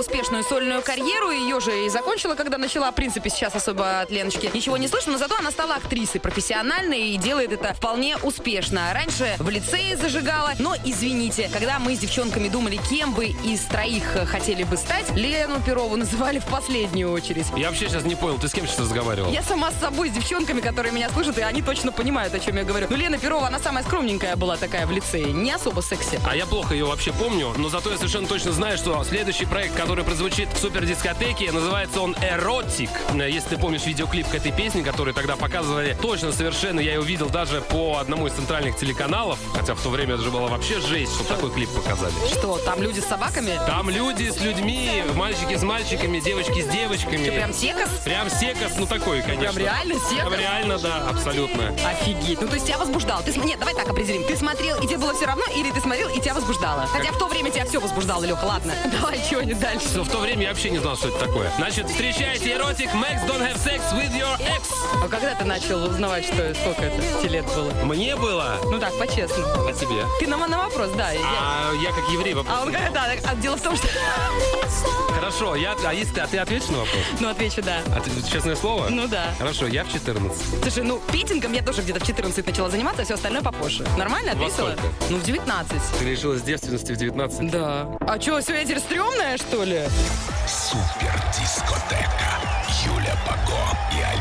успешную сольную карьеру. Ее же и закончила, когда начала. В принципе, сейчас особо от Леночки ничего не слышно, но зато она стала актрисой профессиональной и делает это вполне успешно. Раньше в лицее зажигала, но, извините, когда мы с девчонками думали, кем бы из троих хотели бы стать, Лену Перову называли в последнюю очередь. Я вообще сейчас не понял, ты с кем сейчас разговаривал? Я сама с собой, с девчонками, которые меня слышат, и они точно понимают, о чем я говорю. Но Лена Перова, она самая скромненькая была такая в лицее, не особо секси. А я плохо ее вообще помню, но зато я совершенно точно знаю, что следующий проект, который прозвучит в супердискотеке, называется он «Эротик». Если ты помнишь видеоклип к этой песне, который тогда показывали, точно совершенно я его видел даже по одному из центральных телеканалов, хотя в то время это же была вообще жесть, что такой клип показали. Что, там люди с собаками? Там люди с людьми, мальчики с мальчиками, девочки с девочками. Что, прям секас? Прям секас, ну такой, конечно. Прям реально секас? Прям реально, да, абсолютно. Офигеть. Ну, то есть тебя возбуждало. Нет, давай так определим. Ты смотрел, и тебе было все равно, или ты смотрел, и тебя возбуждало? Хотя в то время тебя все возбуждало, Леха, ладно. Давай, чего-нибудь дальше. В то время я вообще не знал, что это такое. Значит, встречайте «Эротик», Max Don't Have Sex with Your Ex. А когда ты начал узнавать, сколько это лет было? Мне было? Ну так, по-честному. А тебе? Ты на вопрос, да. Я как еврей вопрос. А он говорит, да, дело в том, что... Хорошо, а ты ответишь на вопрос? Ну, отвечу, да. Честное слово? Ну да. Хорошо, я в 14. Слушай, петингом я тоже где-то в 14 начала заниматься, а все остальное попозже. Нормально ответила? Во сколько? Ну, в 19. Ты решила с девственности в 19? Да. А что, все, я теперь стрёмная, что ли? Супердискотека. Юля Паго и